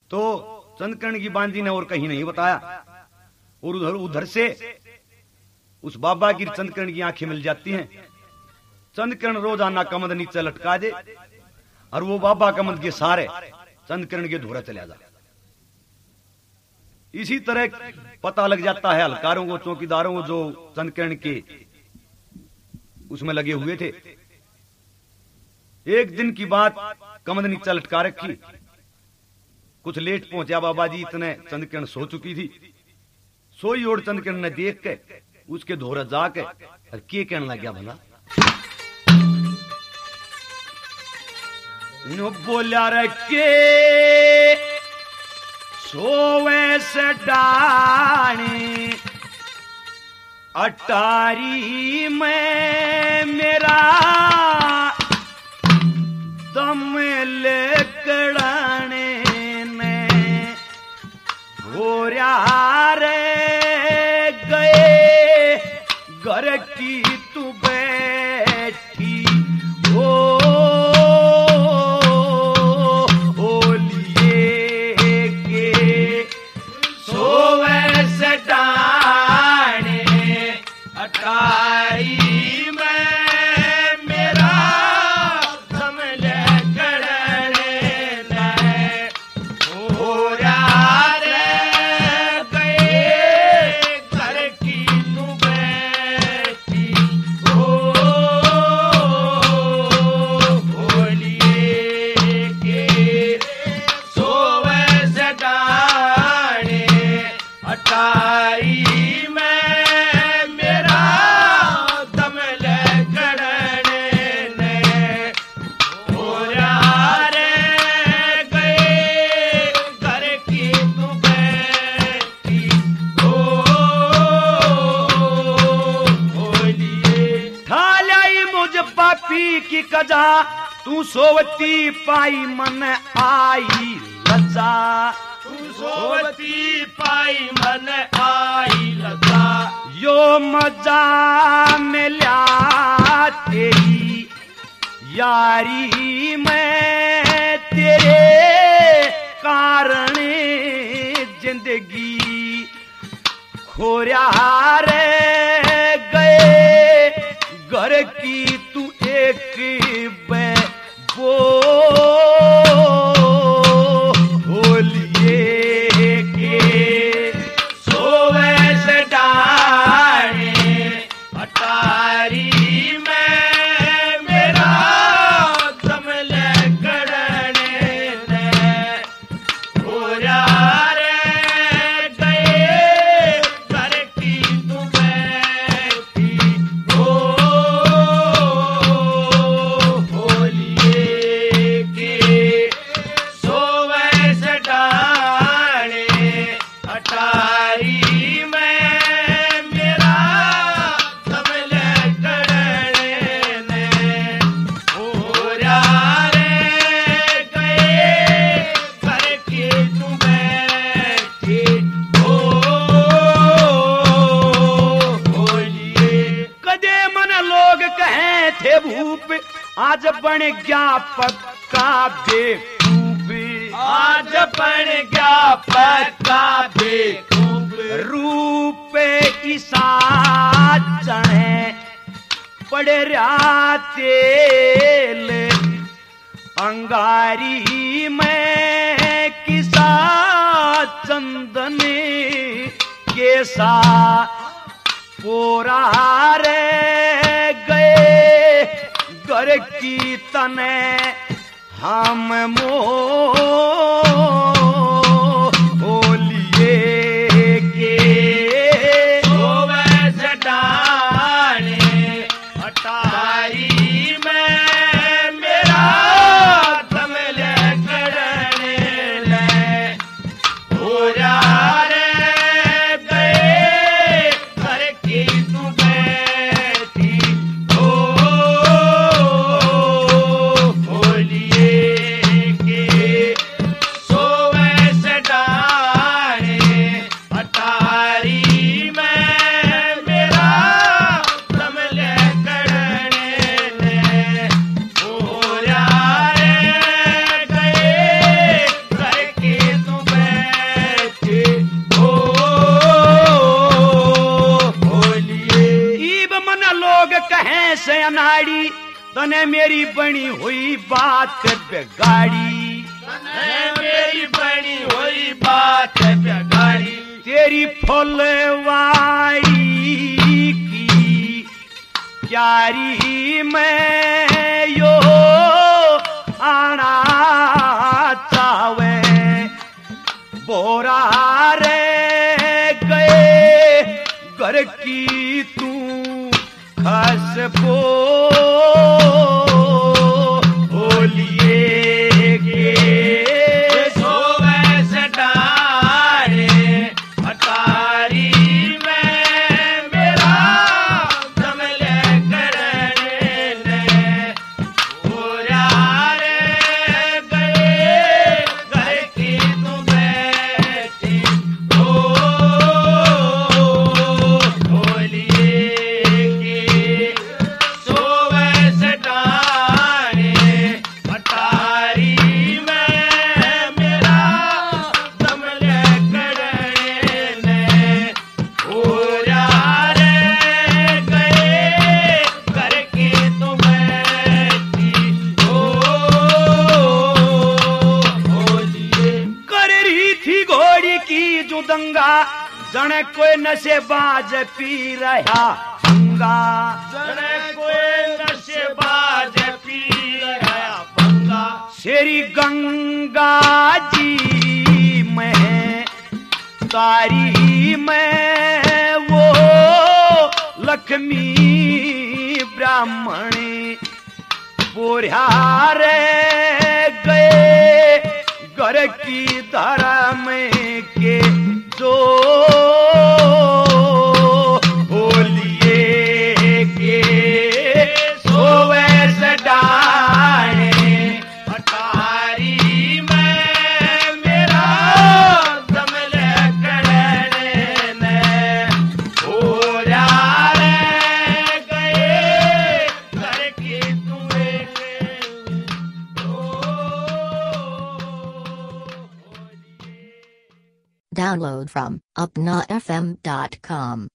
तो चंदकर्ण की बांदी ने और कहीं नहीं बताया, और उधर उधर से उस बाबा की चंदकर्ण की आंखें मिल जाती हैं। चंदकर्ण रोजाना कमद नीचे लटका दे और वो बाबा कमद के सारे चंदकर्ण के धोरा चले जा। इसी तरह पता लग जाता है हलकारों को, चौकीदारों को, जो चंदकर्ण के उसमें लगे हुए थे। एक दिन की बात, कमद नीचे लटका रखी, कुछ लेट पहुंचा बाबा जी, इतने चंदकर्ण सो चुकी थी। सोई और चंदकर्ण ने देख के उसके धोरा जाके और के कहने लग गया, भला बोला रे के सोवे से डाणी अटारी में मेरा दम लेकड़ाने ने होर्या रे गए घर की तू बैठी हो लिए के सोवे से डाणे अटारी की कजा तू सोवती पाई मन आई लजा, तू सोवती पाई मन आई लजा, यो मजा मिला तेरी यारी में तेरे कारण जिंदगी खोया रे गए घर की तू एक बोलिए के सोवे से डाणे अटारी में मेरा दम लेकड़ने ने होर्या रे गए घर की तू बैठी हो भूप आज बन गया पक्का बेवकूफ, आज बन गया पक्का बेवकूफ, रूप ईसा चढ़े पड़े रहा तेल अंगारी में किसा चंदन के साथ पोरा रे गए घर की तने हम बोलिए के सोवे से डाणे अटारी में मेरा दम लेकड़ने ले होर्या रे गए घर की तू बैठी हो बोलिए के तने मेरी बनी हुई बात बिगाड़ी, मेरी बनी हुई बात बिगाड़ी, तेरी फुलवाड़ी की क्यारी में यो आना चावे, बोरा रे गए घर की तू खस को होलिए के सोवे से डारे अटारी में मेरा दमले करने ने पूरा रे गए घर की तू बैठी हो होलिए के सोवे से डारे अटारी में मेरा दमले करने ने पूरा रे गए घर की तू बैठी हो होलिए कर रही थी घोड़ी की जो दंगा, जने कोई नशे बाज पी रहा भंगा, जने कोई नशे बाज पी रहा भंगा, शेरी गंगा जी में तारी में वो लक्ष्मी ब्राह्मणी बोरिया रे गए घर की धारा में के जो होलिए के सोवे से डाले अटारी में मेरा दमले करने ने पूरा रे गए घर की तुए Download from upnafm.com.